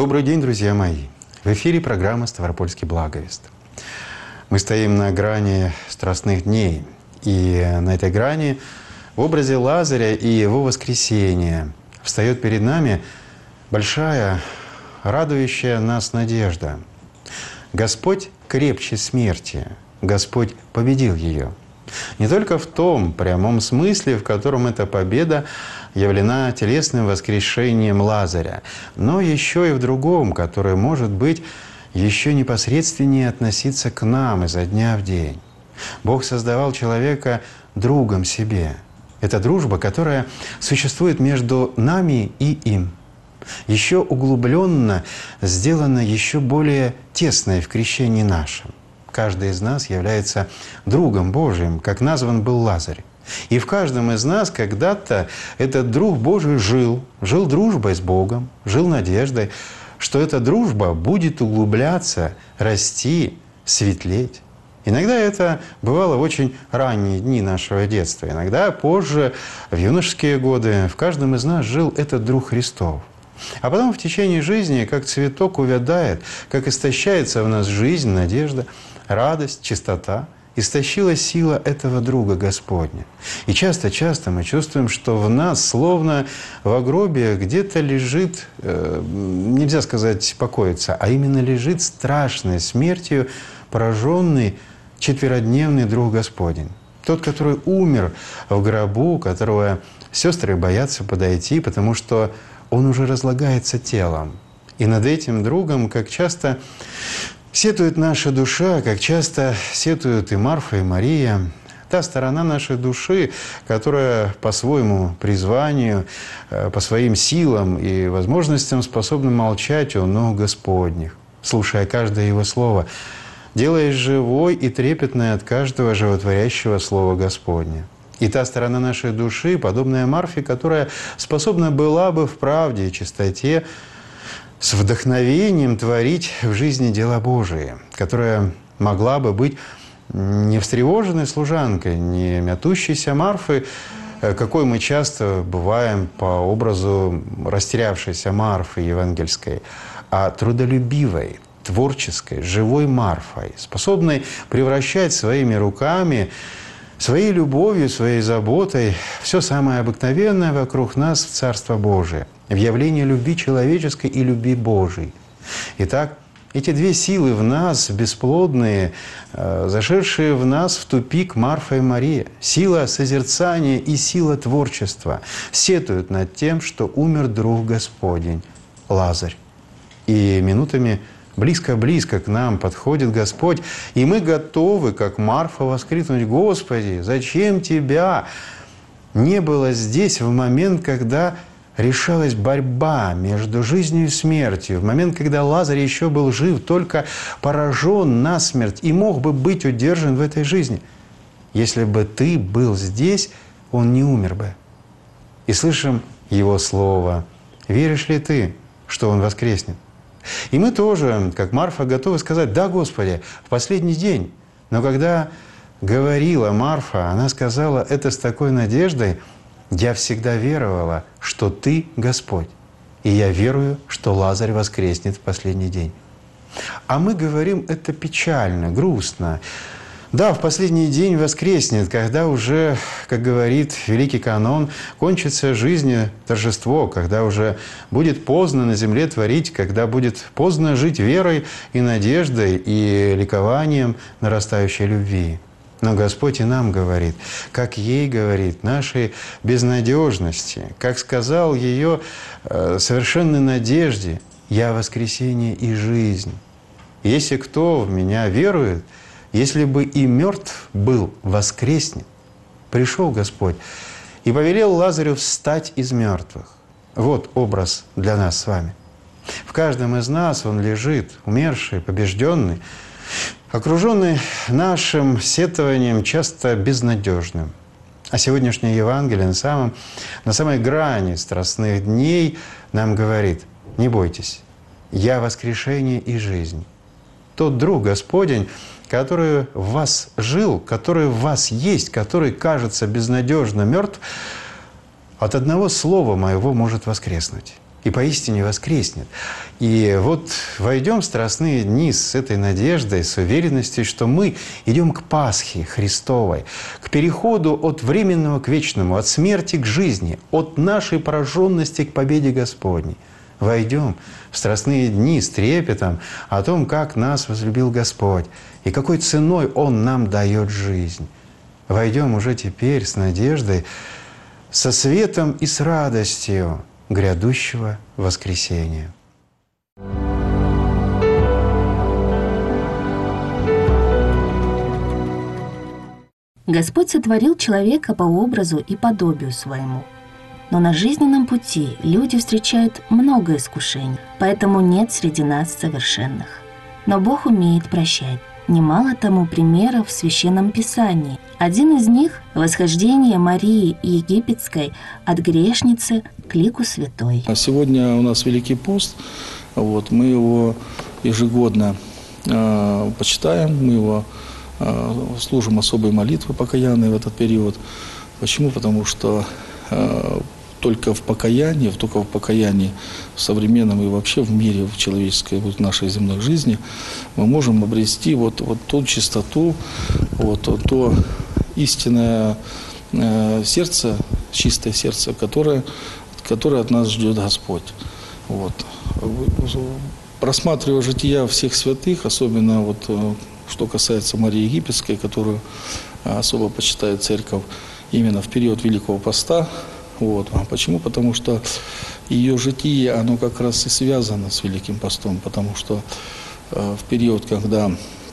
Добрый день, друзья мои! В эфире программа «Ставропольский благовест». Мы стоим на грани страстных дней. И на этой грани в образе Лазаря и его воскресения встает перед нами большая, радующая нас надежда. Господь крепче смерти. Господь победил ее. Не только в том прямом смысле, в котором эта победа явлена телесным воскрешением Лазаря, но еще и в другом, которое может быть еще непосредственнее относиться к нам изо дня в день. Бог создавал человека другом себе. Это дружба, которая существует между нами и им. Еще углубленно сделана еще более тесной в крещении нашем. Каждый из нас является другом Божиим, как назван был Лазарь. И в каждом из нас когда-то этот друг Божий жил дружбой с Богом, жил надеждой, что эта дружба будет углубляться, расти, светлеть. Иногда это бывало в очень ранние дни нашего детства, иногда позже, в юношеские годы, в каждом из нас жил этот друг Христов. А потом в течение жизни, как цветок увядает, как истощается в нас жизнь, надежда, радость, чистота, истощила сила этого друга Господня. И часто-часто мы чувствуем, что в нас, словно в гробе, где-то лежит, нельзя сказать покоится, а именно лежит страшной смертью пораженный четверодневный друг Господень. Тот, который умер в гробу, которого сестры боятся подойти, потому что он уже разлагается телом. И над этим другом, как часто сетует наша душа, как часто сетуют и Марфа, и Мария, та сторона нашей души, которая по своему призванию, по своим силам и возможностям способна молчать у ног Господних, слушая каждое Его слово, делаясь живой и трепетной от каждого животворящего слова Господня. И та сторона нашей души, подобная Марфе, которая способна была бы в правде и чистоте с вдохновением творить в жизни дела Божии, которая могла бы быть не встревоженной служанкой, не мятущейся Марфой, какой мы часто бываем по образу растерявшейся Марфы евангельской, а трудолюбивой, творческой, живой Марфой, способной превращать своими руками, своей любовью, своей заботой все самое обыкновенное вокруг нас в Царство Божие, в явление любви человеческой и любви Божией. Итак, эти две силы в нас, бесплодные, зашедшие в нас в тупик Марфа и Мария, сила созерцания и сила творчества, сетуют над тем, что умер друг Господень, Лазарь. И минутами близко-близко к нам подходит Господь, и мы готовы, как Марфа, воскликнуть: «Господи, зачем Тебя не было здесь в момент, когда решалась борьба между жизнью и смертью, в момент, когда Лазарь еще был жив, только поражен насмерть и мог бы быть удержан в этой жизни? Если бы Ты был здесь, он не умер бы». И слышим Его слово: «Веришь ли ты, что он воскреснет?» И мы тоже, как Марфа, готовы сказать: «Да, Господи, в последний день». Но когда говорила Марфа, она сказала это с такой надеждой: «Я всегда веровала, что Ты Господь, и я верую, что Лазарь воскреснет в последний день». А мы говорим это печально, грустно. Да, в последний день воскреснет, когда уже, как говорит Великий Канон, кончится жизнь, торжество, когда уже будет поздно на земле творить, когда будет поздно жить верой и надеждой и ликованием нарастающей любви. Но Господь и нам говорит, как ей говорит, нашей безнадежности, как сказал ее совершенной надежде: «Я воскресение и жизнь. Если кто в Меня верует, если бы и мертв был, воскреснет». Пришел Господь и повелел Лазарю встать из мертвых. Вот образ для нас с вами. В каждом из нас он лежит, умерший, побежденный, окруженный нашим сетованием, часто безнадежным. А сегодняшнее Евангелие на самой грани страстных дней нам говорит: «Не бойтесь, я воскрешение и жизнь». Тот друг Господень, который в вас жил, который в вас есть, который кажется безнадежно мертв, от одного слова моего может воскреснуть. и поистине воскреснет. И вот войдем в страстные дни с этой надеждой, с уверенностью, что мы идем к Пасхе Христовой, к переходу от временного к вечному, от смерти к жизни, от нашей пораженности к победе Господней. Войдем в страстные дни с трепетом о том, как нас возлюбил Господь и какой ценой Он нам дает жизнь. Войдем уже теперь с надеждой, со светом и с радостью грядущего воскресения. Господь сотворил человека по образу и подобию своему. Но на жизненном пути люди встречают много искушений, поэтому нет среди нас совершенных. Но Бог умеет прощать. Немало тому примеров в Священном Писании. Один из них – восхождение Марии Египетской от грешницы к лику святой. Сегодня у нас Великий пост. Мы его ежегодно почитаем, мы его служим особой молитвой покаянной в этот период. Почему? Потому что только в покаянии в современном и вообще в мире, в человеческой, в нашей земной жизни, мы можем обрести вот ту чистоту, то истинное сердце, чистое сердце, которое от нас ждет Господь. Просматривая жития всех святых, особенно что касается Марии Египетской, которую особо почитает Церковь именно в период Великого Поста. Почему? Потому что ее житие, оно как раз и связано с Великим Постом, потому что в период, когда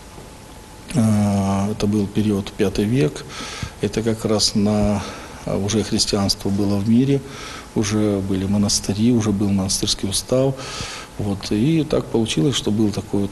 это был период V век, это как раз уже христианство было в мире, уже были монастыри, уже был монастырский устав. И так получилось, что был такой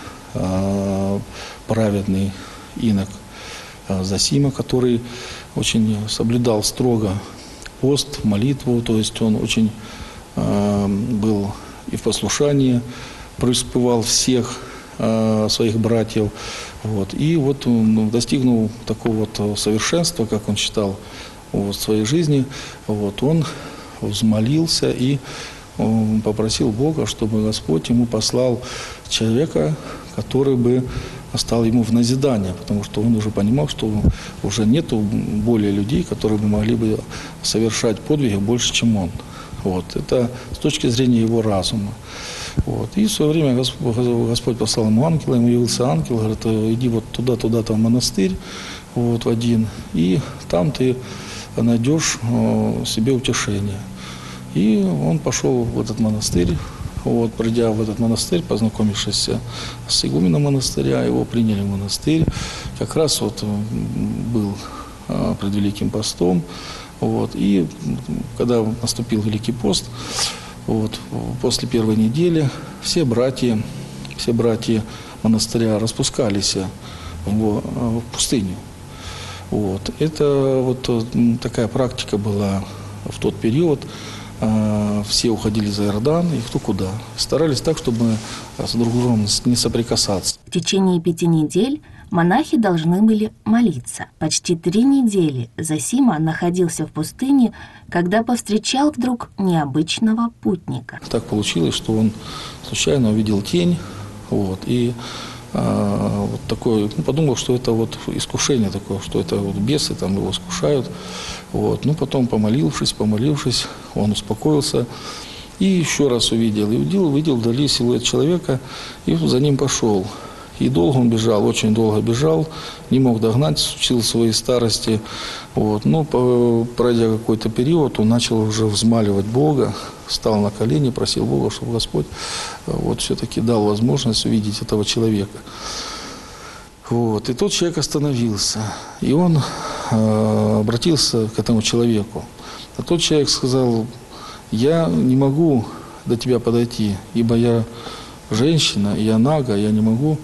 праведный инок Зосима, который очень соблюдал строго пост, молитву, то есть он очень был и в послушании, преуспевал всех своих братьев. И он достигнул такого совершенства, как он считал в своей жизни. Он взмолился и попросил Бога, чтобы Господь ему послал человека, который бы стал ему в назидание, потому что он уже понимал, что уже нету более людей, которые бы могли бы совершать подвиги больше, чем он. Это с точки зрения его разума. И в свое время Господь послал ему ангела, ему явился ангел, говорит: иди туда-то в монастырь, в один, и там ты найдешь себе утешение. И он пошел в этот монастырь. Придя в этот монастырь, познакомившись с игуменом монастыря, его приняли в монастырь. Как раз был пред Великим Постом. И когда наступил Великий Пост, после первой недели все братья монастыря распускались в пустыню. Это такая практика была в тот период. Все уходили за Иордан, и кто куда. Старались так, чтобы с друг другом не соприкасаться. В течение 5 недель монахи должны были молиться. Почти 3 недели Зосима находился в пустыне, когда повстречал вдруг необычного путника. Так получилось, что он случайно увидел тень, и такой, подумал, что это искушение такое, что это бесы его искушают. Потом помолившись, он успокоился и еще раз увидел вдали силуэт человека, и за ним пошел. И долго он бежал, очень долго бежал, не мог догнать, учил своей старости. Пройдя какой-то период, он начал уже взмаливать Бога, встал на колени, просил Бога, чтобы Господь все-таки дал возможность увидеть этого человека. И тот человек остановился, и он обратился к этому человеку. А тот человек сказал: я не могу до тебя подойти, ибо я женщина, я нага, я не могу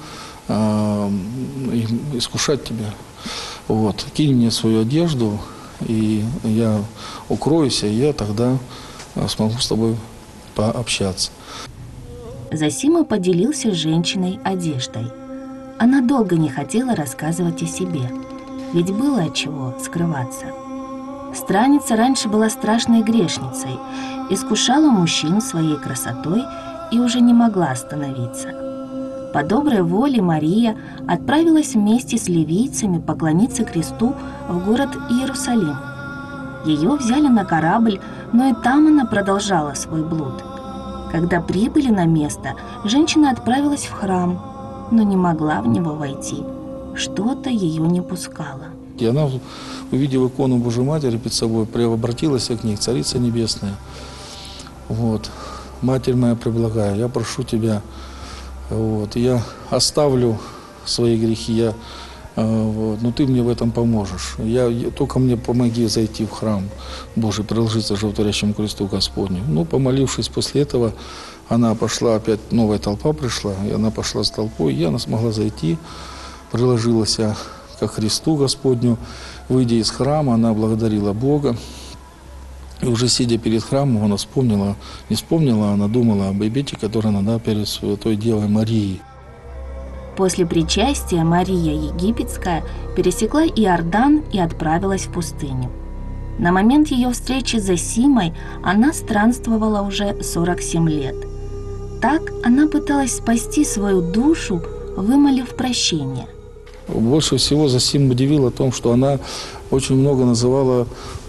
искушать тебя. Кинь мне свою одежду, и я укроюсь, и я тогда смогу с тобой пообщаться. Зосима поделился с женщиной одеждой. Она долго не хотела рассказывать о себе, ведь было от чего скрываться. Странница раньше была страшной грешницей, искушала мужчин своей красотой и уже не могла остановиться. По доброй воле Мария отправилась вместе с ливийцами поклониться кресту в город Иерусалим. Ее взяли на корабль, но и там она продолжала свой блуд. Когда прибыли на место, женщина отправилась в храм, но не могла в него войти. Что-то ее не пускало. И она, увидев икону Божьей Матери перед собой, обратилась к ней, Царица Небесная. Вот. Матерь моя преблагая, я прошу тебя, вот, я оставлю свои грехи, но ты мне в этом поможешь. Только мне помоги зайти в храм Божий, приложиться животворящему кресту Господню. Ну, помолившись после этого, она пошла, опять новая толпа пришла, и она пошла с толпой, и она смогла зайти, приложилась ко Христу Господню. Выйдя из храма, она благодарила Бога. И уже сидя перед храмом, она не вспомнила, она думала об обете, который она дала перед Святой Девой Марией. После причастия Мария Египетская пересекла Иордан и отправилась в пустыню. На момент ее встречи с Зосимой она странствовала уже 47 лет. Так она пыталась спасти свою душу, вымолив прощение. Больше всего Зосима удивило в том, что она очень много называла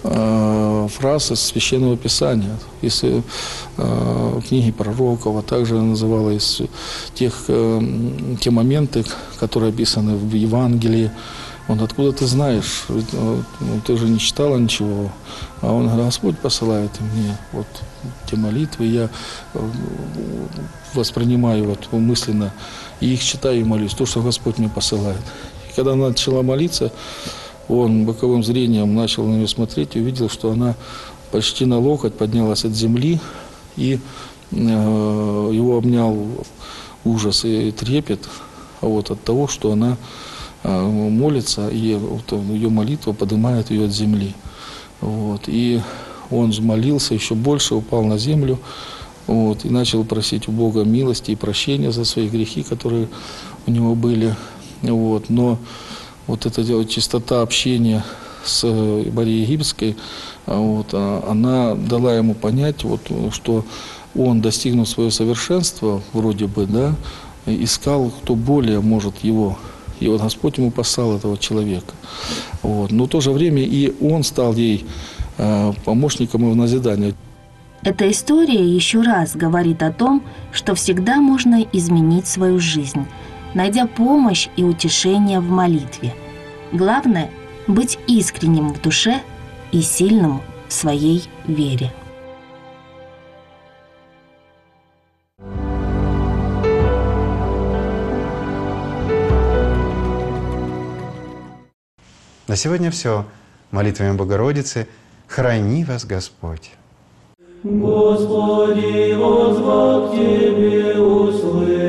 фраз из Священного Писания, из книги пророков, а также называла из те моменты, которые описаны в Евангелии. Он: откуда ты знаешь? Ты же не читала ничего. А он говорит: Господь посылает мне вот те молитвы, я воспринимаю вот мысленно, и их читаю и молюсь, то, что Господь мне посылает. И когда она начала молиться, он боковым зрением начал на нее смотреть и увидел, что она почти на локоть поднялась от земли, и его обнял ужас и трепет от того, что она молится, и ее молитва поднимает ее от земли. И он взмолился, еще больше упал на землю, и начал просить у Бога милости и прощения за свои грехи, которые у него были. Но вот эта чистота общения с Марией Египетской, она дала ему понять, что он, достигнув своего совершенства, вроде бы, да, искал, кто более может его. И вот Господь ему послал этого человека. Но в то же время и он стал ей помощником и в назидании. Эта история еще раз говорит о том, что всегда можно изменить свою жизнь, найдя помощь и утешение в молитве. Главное – быть искренним в душе и сильным в своей вере. На сегодня все. Молитвами Богородицы храни вас Господь. Господи, воззвал к Тебе, услышь.